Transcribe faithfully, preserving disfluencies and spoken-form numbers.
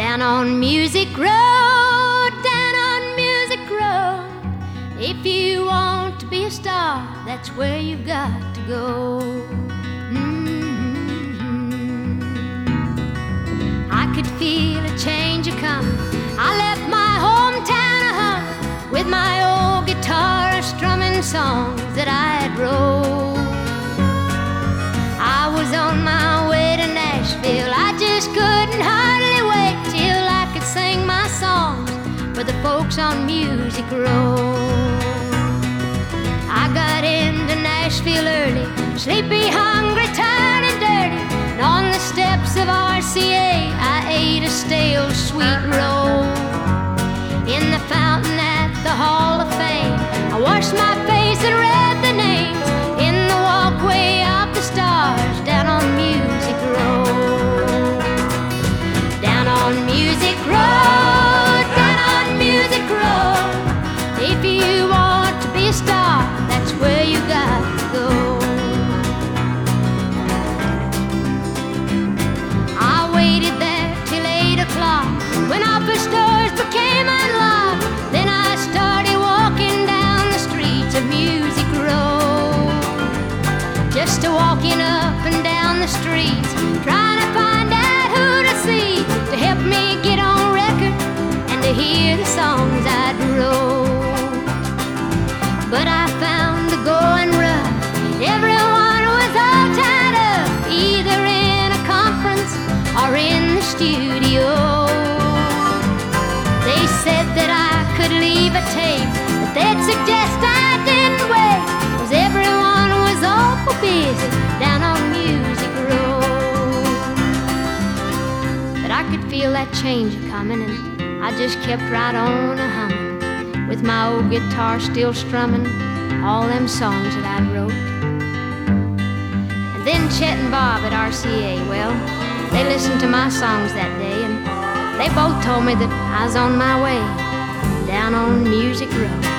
Down on Music Road, down on Music Road. If you want to be a star, that's where you've got to go. Mm-hmm. I could feel a change a coming. I left my hometown a humming, with my old guitar strumming songs that I had wrote. I was on my way to Nashville. I just couldn't hardly wait till I could sing my songs for the folks on Music Road. I got into Nashville early, sleepy, hungry, tired and dirty, and on the steps of R C A I ate a stale sweet roll. In the fountain at the Hall of Fame, I washed my face and read the names in the walkway of the stars down on Music Road. Down on Music Road, down on Music Road. If you want to be a star, that's where you got to go. I waited there till eight o'clock when office doors became unlocked. Then I started walking down the streets of Music Road, just a walking up and down the streets, trying to find out who to see to help me get on record and to hear the songs I'd wrote. But I found the going rough. Everyone was all tied up, either in a conference or in the studio. They said that I could leave a tape, but they'd suggest I didn't wait, 'cause everyone was awful busy down on Music Road. But I could feel that change a-coming, and I just kept right on a-humming, with my old guitar still strumming all them songs that I'd wrote. And then Chet and Bob at R C A, well, they listened to my songs that day, and they both told me that I was on my way down on Music Road.